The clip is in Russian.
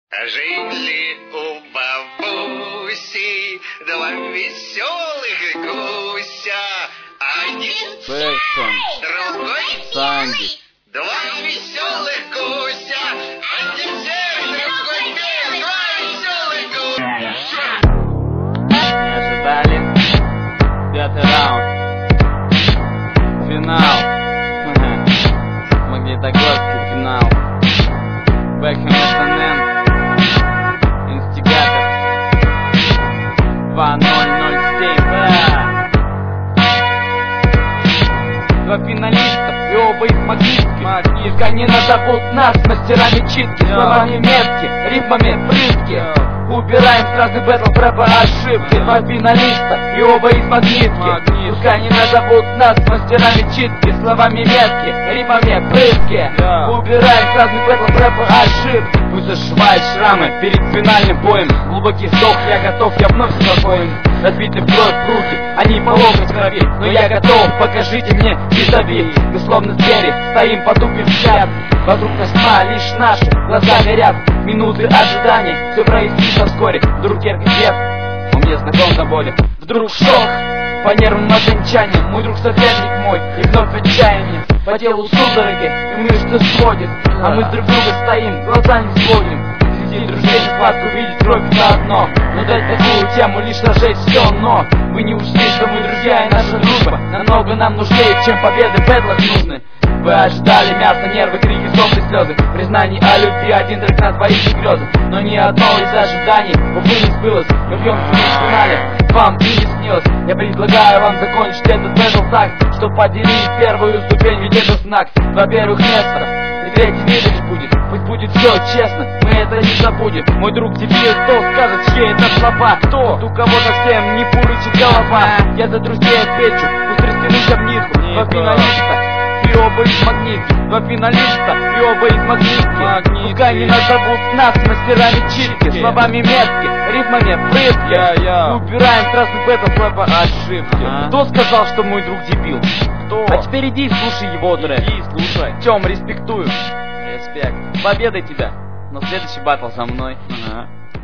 Жили у бабуси два веселых гуся. Один Сергей, другой Санди. Два веселых гуся. Один Сергей, другой Петр. Два веселых гуся. Не ожидали? 5-й раунд. Финал. Магнитогорский финал. Бэкхэм СНН. Инстигатор 2007. Два финалиста, и оба из магнитки. Только не назовут нас мастерами читки. Словами метки, рифмами прытки. Убираем с разных бэтлов рэпа ошибки. Два финалиста, и оба из магнитки. Пускай не назовут нас мастерами читки. Словами метки, рифмами прытки. Убираем с разных бэтлов рэпа ошибки. Пусть зашивают шрамы перед финальным боем. Глубокий вздох, я готов, я вновь спокоен. Разбиты в кровь руки, они по локоть крови. Но я готов, покажите мне визави. Мы словно звери, стоим потупив взгляд. Вокруг нас тьма, лишь наши глаза горят. Минуты ожидания, все прояснится вскоре. Вдруг терпит свет, он мне знаком до боли. Вдруг шок, по нервным окончаниям. Мой друг соперник мой, и вновь отчаяние. По телу судороги, и мышцы сводит. А мы друг друга стоим, глаза не сводим. Среди друзей нехватку видеть кровь заодно. Но дать такую тему, лишь разжечь все. Но вы не учли, что мы друзья, и наша дружба намного нам нужнее, чем победы в бэтлах нужны. Вы ожидали мясо, нервы, крики, слезы, слезы. Признание о любви, один трек на двоих и грезы. Но ни одно из ожиданий, увы, не сбылось. Мы бьем в финале, вам и не снилось. Я предлагаю вам закончить этот бэтл так, что поделить первую ступень, ведь это знак. Во-первых, место, и третий видеть будет. Пусть будет все честно, мы это не забудем. Мой друг дебил, кто скажет, чьи это слова? Тот, у кого совсем не пурычит голова. Я за друзей отвечу, пусть растянусь об нитку. Два финалиста, и оба из магнитки. Два финалиста, и оба из магнитки. Пускай не назовут нас мастерами читки. Словами метки, рифмами прытки. Убираем красный бэтлов рэпа ошибки. Кто сказал, что мой друг дебил? Кто? А теперь иди и слушай его трек. Иди и слушай. Тём, респектую. Респект. Победой тебя. Но следующий баттл за мной.